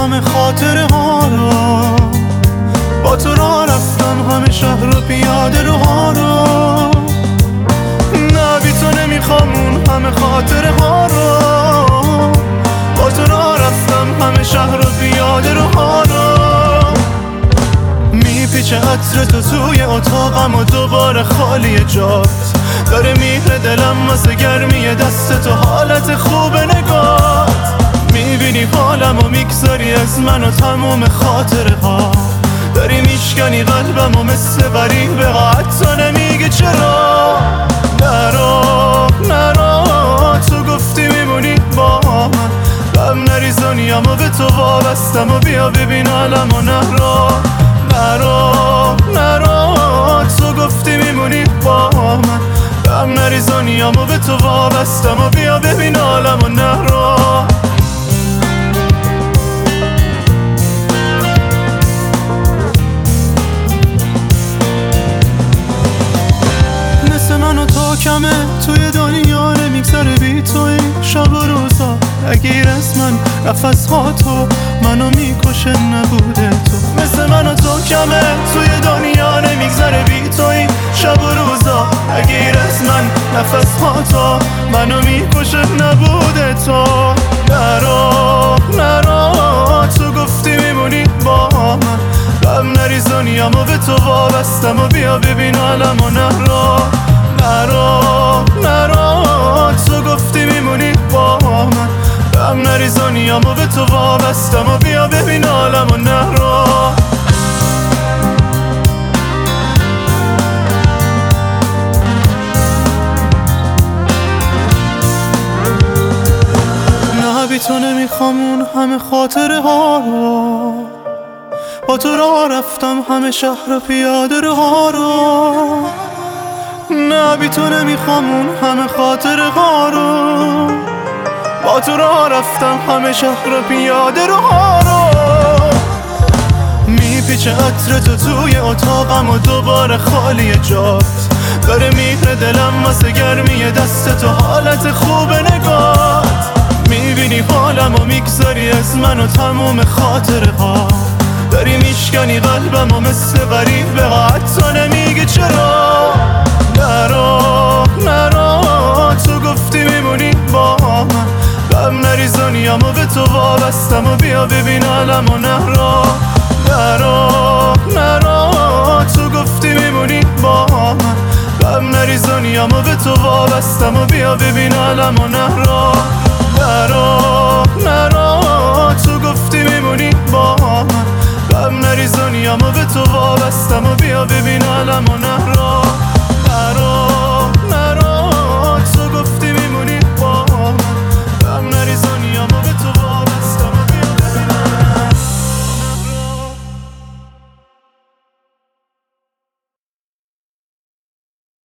همه خاطره ها رو، با تو راه رفتم همه شهر و پیاده روها رو. نه بی تو نمیخوام اون همه خاطره ها رو، با تو راه رفتم همه شهر و پیاده روها رو. میپیچه عطر تو توی اتاقم و دوباره خالی جات، داره میره دلم واسه گرمی دست تو، حالت خوب نگات. میبینی حالم و میگذاری از من و تموم خاطره ها، داری میشکنی قلبم و مثل غریبه ها، حتی نمیگی چرا. نرو تو گفتی میمونی با من، غم نریزونیم و به تو وابستم و بیا ببین حالم و نرو تو گفتی میمونی با من، غم نریزونیم و به تو وابستم و بیا ببین حالم و نرو. کمه توی دنیا نمیگذره بی تو این شب و روزا، نگیر از من نفس ها تو منو میکشه نبوده تو. مثل من و تو کمه توی دنیا نمیگذره بی تو این شب و روزا، نگیر از من نفس ها تو منو میکشه نبوده تو. نرو تو گفتی میمونی با من، غم نریزونیم و به تو وابستم و بیا ببین حالم و نرو تو گفتی میمونی با من، غم نریزونیم و به تو وابستم و بیا ببین حالم و نرو. نه بی تو نمیخوام اون همه خاطره ها رو، با تو راه رفتم همه شهر و پیاده روها رو. نه بی تو نمیخوام اون همه خاطره ها رو، با تو راه رفتم همه شهر و پیاده روها رو. میپیچه عطر تو توی اتاقم و دوباره خالی جات، داره میره دلم واسه گرمی دست تو، حالت خوب نگات. میبینی حالم و میگذاری از من و تموم خاطره ها، داری میشکنی قلبم و مثل غریبه ها، حتی نمیگی چرا. نرو تو گفتی میمونی با من، غم نریزونیم و به تو وابستم و بیا ببین حالم و نرو تو گفتی میمونی با من، غم نریزونیم و به تو وابستم و بیا ببین حالم و نرو تو گفتی میمونی با من، غم نریزونیم و به تو وابستم و بیا ببین حالم و نرو.